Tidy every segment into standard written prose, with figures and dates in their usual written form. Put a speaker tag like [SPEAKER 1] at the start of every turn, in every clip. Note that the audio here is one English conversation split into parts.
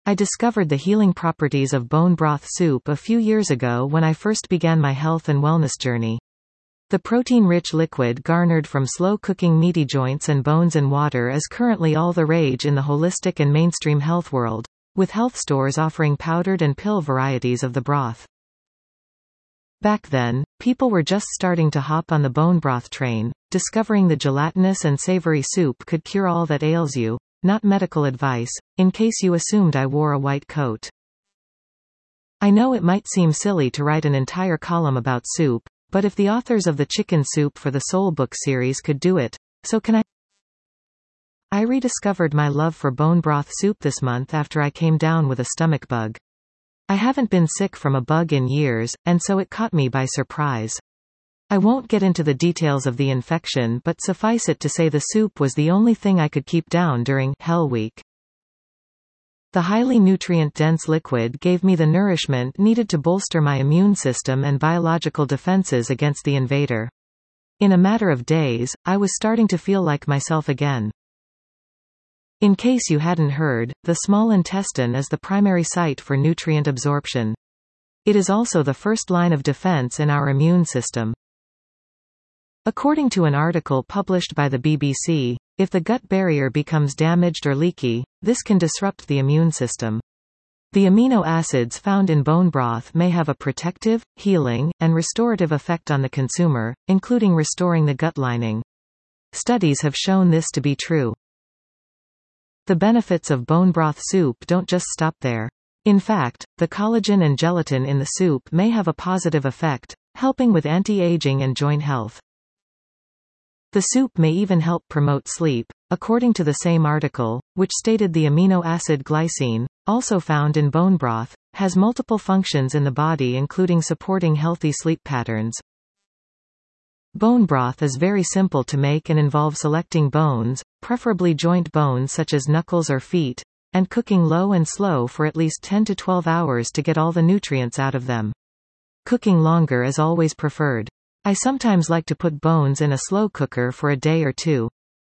[SPEAKER 1] I discovered the healing properties of bone broth soup a few years ago when I first began my health and wellness journey. The protein-rich liquid garnered from slow-cooking meaty joints and bones in water is currently all the rage in the holistic and mainstream health world, with health stores offering powdered and pill varieties of the broth. Back then, people were just starting to hop on the bone broth train, discovering the gelatinous and savory soup could cure all that ails you. Not medical advice, in case you assumed I wore a white coat. I know it might seem silly to write an entire column about soup, but if the authors of the Chicken Soup for the Soul book series could do it, so can I. I rediscovered my love for bone broth soup this month after I came down with a stomach bug. I haven't been sick from a bug in years, and so it caught me by surprise. I won't get into the details of the infection, but suffice it to say the soup was the only thing I could keep down during Hell Week. The highly nutrient-dense liquid gave me the nourishment needed to bolster my immune system and biological defenses against the invader. In a matter of days, I was starting to feel like myself again. In case you hadn't heard, the small intestine is the primary site for nutrient absorption. It is also the first line of defense in our immune system. According to an article published by the BBC, if the gut barrier becomes damaged or leaky, this can disrupt the immune system. The amino acids found in bone broth may have a protective, healing, and restorative effect on the consumer, including restoring the gut lining. Studies have shown this to be true. The benefits of bone broth soup don't just stop there. In fact, the collagen and gelatin in the soup may have a positive effect, helping with anti-aging and joint health. The soup may even help promote sleep, according to the same article, which stated the amino acid glycine, also found in bone broth, has multiple functions in the body including supporting healthy sleep patterns. Bone broth is very simple to make and involves selecting bones, preferably joint bones such as knuckles or feet, and cooking low and slow for at least 10 to 12 hours to get all the nutrients out of them. Cooking longer is always preferred. I sometimes like to put bones in a slow cooker for a day or two.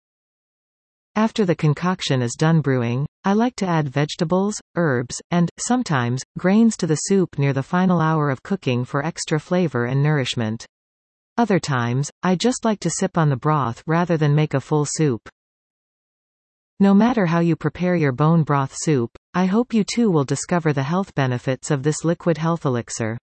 [SPEAKER 1] After the concoction is done brewing, I like to add vegetables, herbs, and, sometimes, grains to the soup near the final hour of cooking for extra flavor and nourishment. Other times, I just like to sip on the broth rather than make a full soup. No matter how you prepare your bone broth soup, I hope you too will discover the health benefits of this liquid health elixir.